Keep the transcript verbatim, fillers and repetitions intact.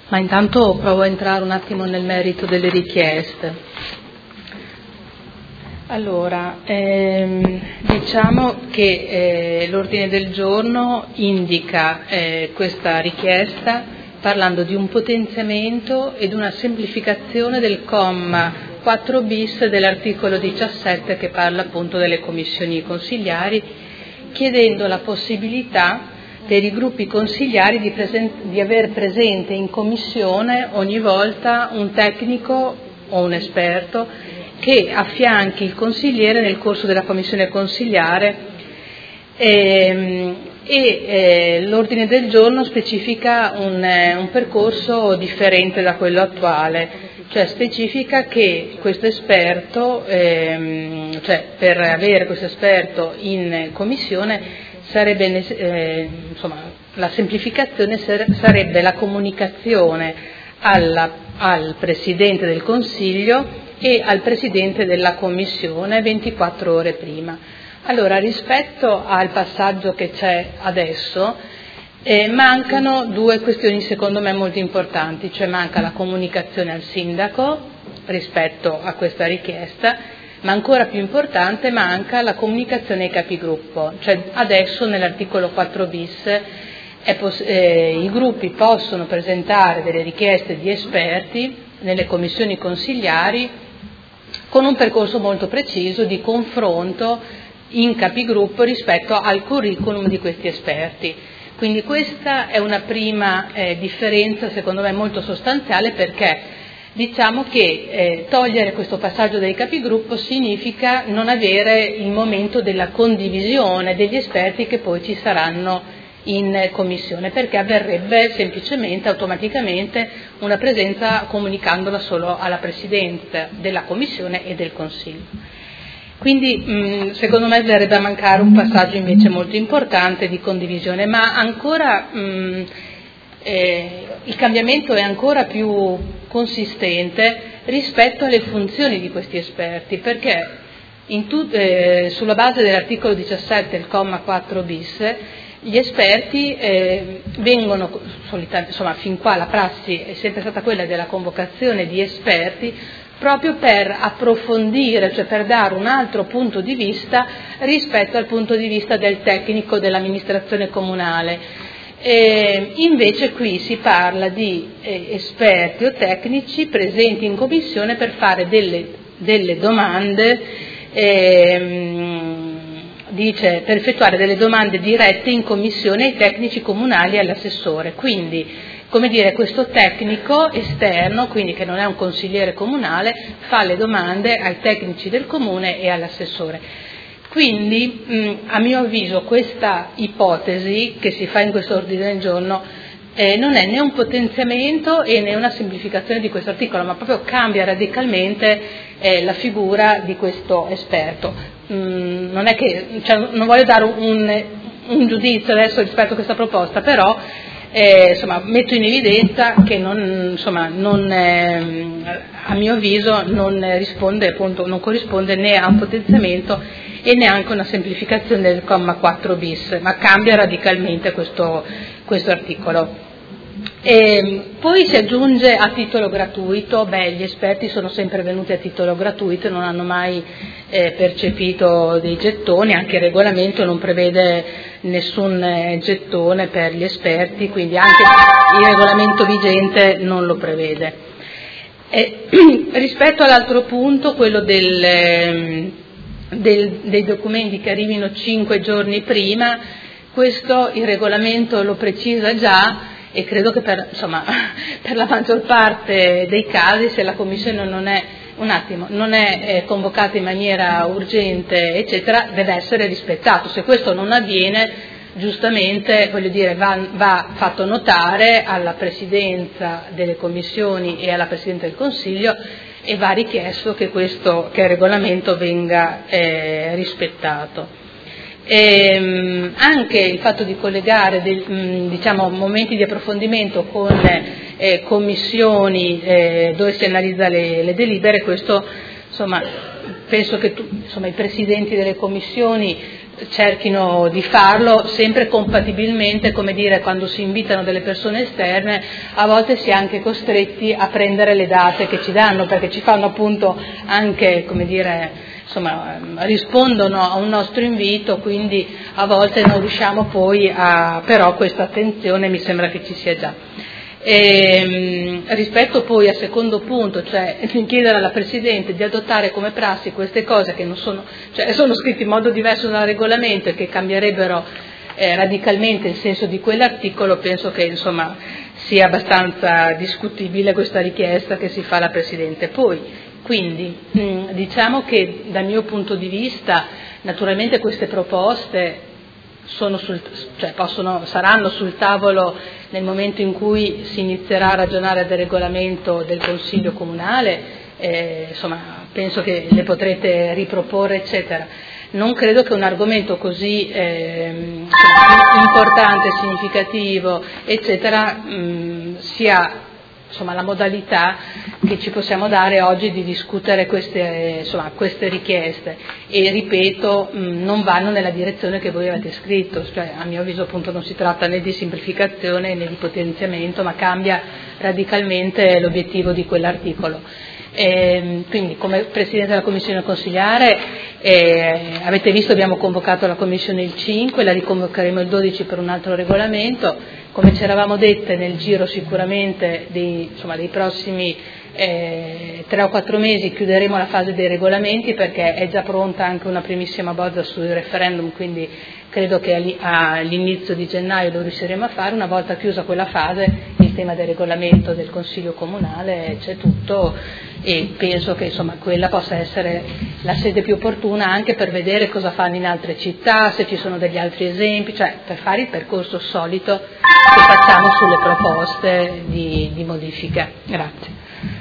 Ma intanto provo a entrare un attimo nel merito delle richieste. Allora, ehm, diciamo che eh, l'ordine del giorno indica eh, questa richiesta parlando di un potenziamento ed una semplificazione del comma quattro bis dell'articolo diciassette che parla appunto delle commissioni consigliari, chiedendo la possibilità per i gruppi consigliari di, presen- di aver presente in commissione ogni volta un tecnico o un esperto che affianchi il consigliere nel corso della commissione consigliare ehm, e eh, l'ordine del giorno specifica un, eh, un percorso differente da quello attuale, cioè specifica che questo esperto, ehm, cioè per avere questo esperto in commissione sarebbe, eh, insomma, la semplificazione sarebbe la comunicazione alla, al Presidente del Consiglio e al Presidente della Commissione ventiquattro ore prima. Allora, rispetto al passaggio che c'è adesso, eh, mancano due questioni secondo me molto importanti, cioè manca la comunicazione al Sindaco rispetto a questa richiesta, ma ancora più importante manca la comunicazione ai capigruppo, cioè adesso nell'articolo quattro bis è poss- eh, i gruppi possono presentare delle richieste di esperti nelle commissioni consigliari con un percorso molto preciso di confronto in capigruppo rispetto al curriculum di questi esperti. Quindi questa è una prima eh, differenza secondo me molto sostanziale, perché diciamo che eh, togliere questo passaggio dei capigruppo significa non avere il momento della condivisione degli esperti che poi ci saranno in commissione, perché avverrebbe semplicemente, automaticamente, una presenza comunicandola solo alla Presidenza della Commissione e del Consiglio. Quindi mh, secondo me verrebbe a mancare un passaggio invece molto importante di condivisione, ma ancora mh, eh, il cambiamento è ancora più consistente rispetto alle funzioni di questi esperti, perché in tut- eh, sulla base dell'articolo diciassette, il comma quattro bis, gli esperti eh, vengono, insomma fin qua la prassi è sempre stata quella della convocazione di esperti proprio per approfondire, cioè per dare un altro punto di vista rispetto al punto di vista del tecnico dell'amministrazione comunale. E invece qui si parla di eh, esperti o tecnici presenti in commissione per fare delle, delle domande, ehm, dice per effettuare delle domande dirette in commissione ai tecnici comunali e all'assessore. Quindi, come dire, questo tecnico esterno, quindi che non è un consigliere comunale, fa le domande ai tecnici del comune e all'assessore. Quindi, mh, a mio avviso, questa ipotesi che si fa in questo ordine del giorno eh, non è né un potenziamento e né una semplificazione di questo articolo, ma proprio cambia radicalmente eh, la figura di questo esperto. Mm, non è che, cioè, non voglio dare un, un giudizio adesso rispetto a questa proposta, però eh, insomma, metto in evidenza che non, insomma, non, eh, a mio avviso non risponde, appunto, non corrisponde né a un potenziamento e neanche una semplificazione del comma quattro bis, ma cambia radicalmente questo, questo articolo. E poi si aggiunge a titolo gratuito, beh, gli esperti sono sempre venuti a titolo gratuito, non hanno mai eh, percepito dei gettoni, anche il regolamento non prevede nessun eh, gettone per gli esperti, quindi anche il regolamento vigente non lo prevede. E, rispetto all'altro punto, quello del, eh, del, dei documenti che arrivino cinque giorni prima, questo il regolamento lo precisa già, e credo che per, insomma, per la maggior parte dei casi, se la Commissione non è, un attimo, non è eh, convocata in maniera urgente, eccetera, deve essere rispettato. Se questo non avviene, giustamente, voglio dire, va, va fatto notare alla Presidenza delle Commissioni e alla Presidenza del Consiglio e va richiesto che questo, che il regolamento venga eh, rispettato. E, anche il fatto di collegare del, mh, diciamo, momenti di approfondimento con eh, commissioni eh, dove si analizza le, le delibere, questo insomma, penso che tu, insomma, i presidenti delle commissioni cerchino di farlo sempre compatibilmente, come dire, quando si invitano delle persone esterne a volte si è anche costretti a prendere le date che ci danno, perché ci fanno appunto anche, come dire, insomma, rispondono a un nostro invito, quindi a volte non riusciamo poi a, però questa attenzione mi sembra che ci sia già. E, rispetto poi al secondo punto, cioè chiedere alla Presidente di adottare come prassi queste cose che non sono, cioè sono scritte in modo diverso dal regolamento e che cambierebbero eh, radicalmente il senso di quell'articolo, penso che insomma sia abbastanza discutibile questa richiesta che si fa alla Presidente. Poi, quindi, mh, diciamo che dal mio punto di vista, naturalmente queste proposte sono sul, cioè possono, saranno sul tavolo nel momento in cui si inizierà a ragionare del regolamento del Consiglio Comunale, eh, insomma penso che le potrete riproporre eccetera. Non credo che un argomento così eh, importante, significativo eccetera mh, sia insomma la modalità che ci possiamo dare oggi di discutere queste, insomma, queste richieste e ripeto mh, non vanno nella direzione che voi avete scritto, cioè a mio avviso appunto non si tratta né di semplificazione né di potenziamento, ma cambia radicalmente l'obiettivo di quell'articolo. E, quindi come Presidente della Commissione Consiliare eh, avete visto abbiamo convocato la Commissione il cinque, la riconvocheremo il dodici per un altro regolamento, come ci eravamo dette nel giro sicuramente dei, insomma, dei prossimi eh, tre o quattro mesi chiuderemo la fase dei regolamenti perché è già pronta anche una primissima bozza sul referendum, quindi credo che all'inizio di gennaio lo riusciremo a fare. Una volta chiusa quella fase il tema del regolamento del Consiglio Comunale c'è tutto e penso che insomma quella possa essere la sede più opportuna anche per vedere cosa fanno in altre città, se ci sono degli altri esempi, cioè per fare il percorso solito che facciamo sulle proposte di, di modifica. Grazie.